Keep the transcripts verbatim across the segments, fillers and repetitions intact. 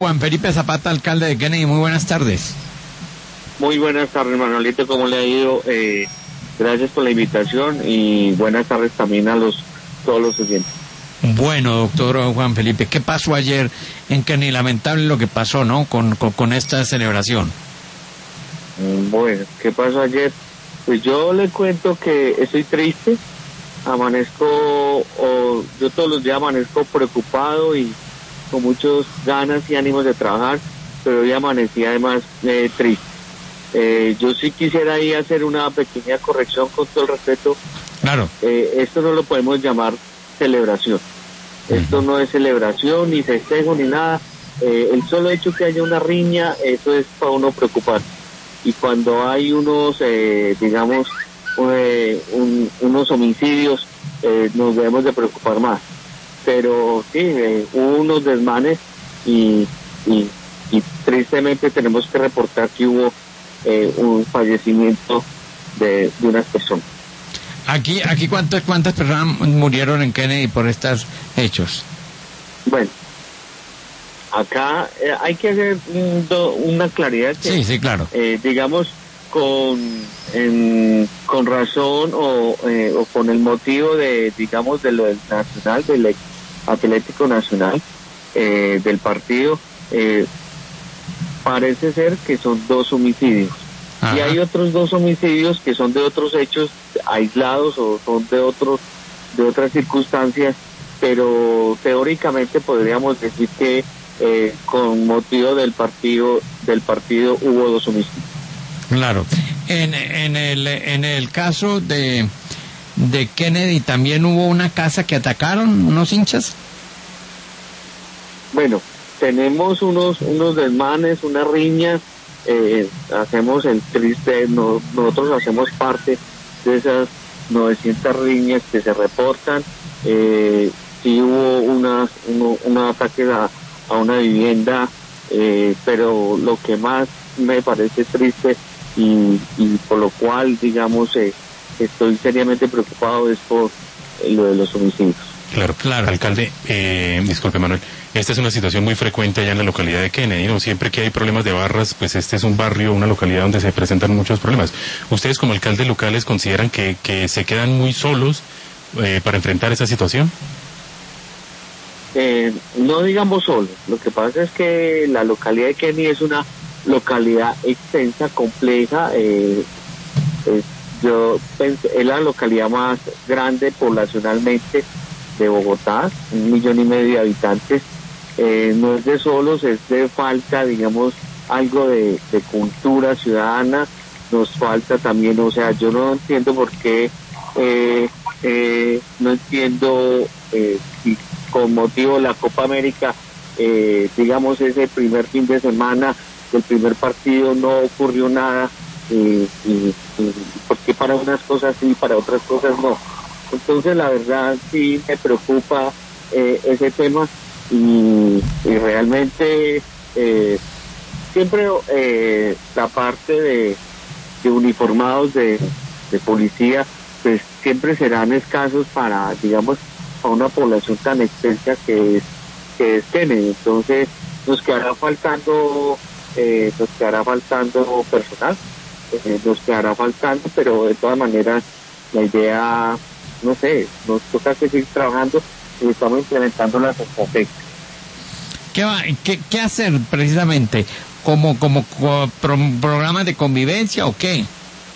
Juan Felipe Zapata, alcalde de Kennedy, muy buenas tardes. Muy buenas tardes, Manuelito, ¿cómo le ha ido? Eh, gracias por la invitación y buenas tardes también a los todos los oyentes. Bueno, doctor Juan Felipe, ¿qué pasó ayer en Kennedy? Lamentable lo que pasó, ¿no? Con, con, con esta celebración. Bueno, ¿qué pasó ayer? Pues yo le cuento que estoy triste, amanezco, o yo todos los días amanezco preocupado y con muchas ganas y ánimos de trabajar, pero hoy amanecí además eh, triste. Eh, yo sí quisiera ahí hacer una pequeña corrección con todo el respeto. Claro. Eh, esto no lo podemos llamar celebración. Uh-huh. Esto no es celebración, ni festejo, ni nada. Eh, el solo hecho que haya una riña, eso es para uno preocupar. Y cuando hay unos, eh, digamos, eh, un, unos homicidios, eh, nos debemos de preocupar más. Pero sí, eh, hubo unos desmanes y, y, y tristemente tenemos que reportar que hubo eh, un fallecimiento de, de unas personas. Aquí, aquí cuántas cuántas personas murieron en Kennedy por estos hechos. Bueno, acá eh, hay que hacer un, do, una claridad. Que, sí, sí, claro. Eh, digamos con en, con razón o, eh, o con el motivo de, digamos, de lo del nacional, del Atlético Nacional, eh, del partido, eh, parece ser que son dos homicidios. Ajá. Y hay otros dos homicidios que son de otros hechos aislados o son de otros de otras circunstancias, pero teóricamente podríamos decir que eh, con motivo del partido del partido hubo dos homicidios. Claro. En en el en el caso de de Kennedy también hubo una casa que atacaron unos hinchas. Bueno, tenemos unos unos desmanes, unas riñas. Eh, hacemos el triste, no, nosotros hacemos parte de esas novecientas riñas que se reportan. Eh, sí hubo una, uno, un ataque a, a una vivienda, eh, pero lo que más me parece triste y, y por lo cual, digamos, eh, estoy seriamente preocupado es por eh, lo de los homicidios. Claro, claro. Alcalde, eh, disculpe Manuel, esta es una situación muy frecuente allá en la localidad de Kennedy, ¿no? Siempre que hay problemas de barras, pues este es un barrio, una localidad donde se presentan muchos problemas. ¿Ustedes como alcaldes locales consideran que, que se quedan muy solos eh, para enfrentar esa situación? Eh, no digamos solos, lo que pasa es que la localidad de Kennedy es una localidad extensa, compleja, eh, es, yo pensé, es la localidad más grande poblacionalmente de Bogotá, un millón y medio de habitantes. Eh, no es de solos, es de falta, digamos, algo de, de cultura ciudadana, nos falta también, o sea, yo no entiendo por qué, eh, eh, no entiendo eh, si con motivo de la Copa América, eh, digamos, ese primer fin de semana del primer partido no ocurrió nada, eh, y, y porque para unas cosas sí, para otras cosas no. Entonces la verdad sí me preocupa eh, ese tema y, y realmente eh, siempre eh, la parte de, de uniformados de, de policía pues siempre serán escasos para, digamos, para una población tan extensa que es que es Kennedy. Entonces nos quedará faltando eh, nos quedará faltando personal, eh, nos quedará faltando, pero de todas maneras la idea, no sé, nos toca seguir trabajando y estamos implementando las estrategias. ¿Qué, va, qué, qué hacer precisamente? ¿Como, como, como pro, programas de convivencia o qué?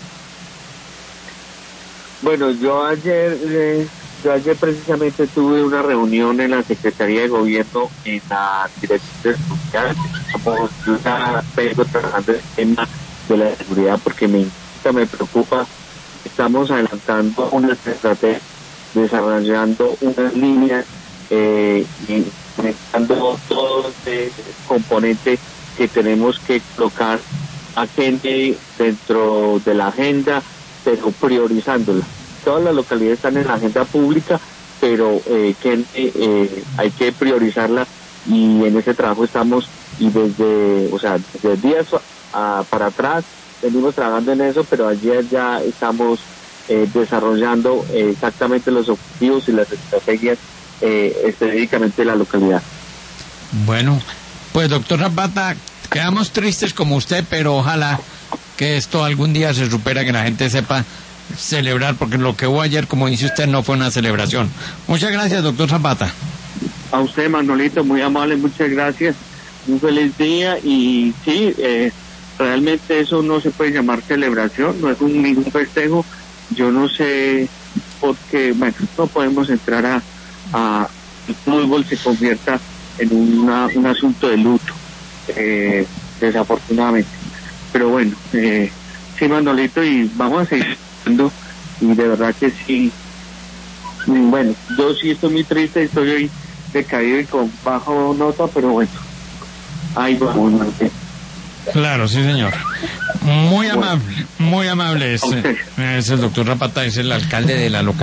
Bueno, yo ayer, eh, yo ayer precisamente tuve una reunión en la Secretaría de Gobierno en la Dirección Social. Estamos, yo ya vengo trabajando el tema de la seguridad porque me, me preocupa. Estamos adelantando una estrategia, desarrollando unas líneas eh, y conectando todo este componente que tenemos que colocar a gente dentro de la agenda, pero priorizándola. Todas las localidades están en la agenda pública, pero eh, que, eh, hay que priorizarla y en ese trabajo estamos y desde, o sea, desde días a, para atrás venimos trabajando en eso, pero ayer ya estamos eh, desarrollando eh, exactamente los objetivos y las estrategias eh, específicamente de la localidad. Bueno, Pues doctor Zapata, quedamos tristes como usted, pero ojalá que esto algún día se supera, que la gente sepa celebrar, porque lo que hubo ayer, como dice usted, no fue una celebración. Muchas gracias, doctor Zapata. A usted, Manolito, muy amable, muchas gracias. Un feliz día y sí, eh, realmente eso no se puede llamar celebración, no es un, ningún festejo. Yo no sé por qué, bueno, no podemos entrar a, a el fútbol se convierta en una, un asunto de luto, eh, desafortunadamente. Pero bueno, eh, sí, Manolito, y vamos a seguir haciendo, y de verdad que sí. Bueno, yo sí estoy muy triste, estoy hoy decaído y con bajo nota, pero bueno, ahí vamos, Manolito. Claro, sí, señor. Muy amable, muy amable. Es, A usted. es el doctor Zapata, es el alcalde de la localidad.